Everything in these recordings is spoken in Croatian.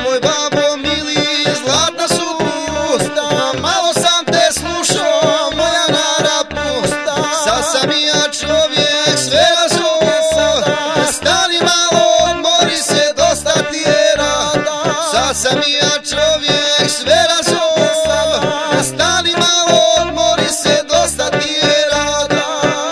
Joj babo mili, zlatna su usta, malo sam te slušao, moja nara pusta. Sad sam i ja čovjek, sve razum, stani malo, odmori se, dosta ti je rada. Sad sam i ja čovjek, sve razum, stani malo, odmori se, dosta ti je rada.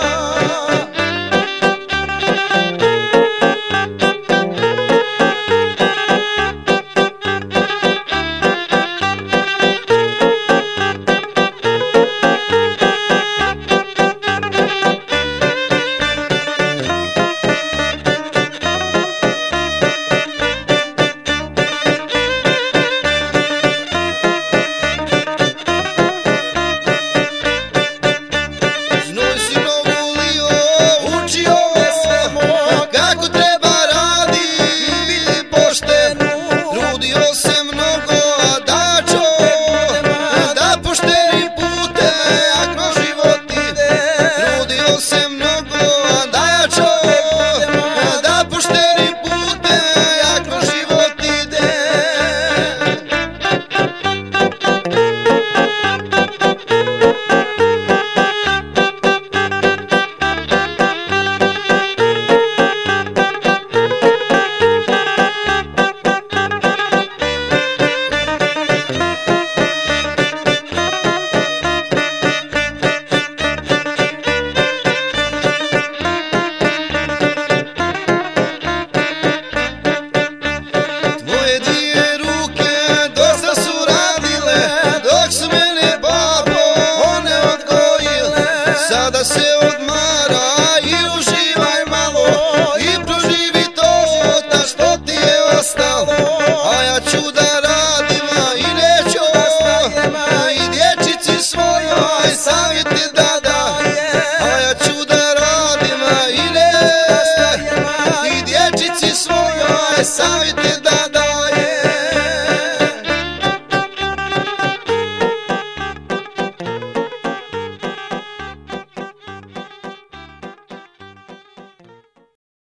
Sada se odmara i uživaj malo i proživi to što ti je ostalo. A ja ću da radim i neću i dječici svojoj savjeti da dam. A ja ću da radim i dječici svojoj savjeti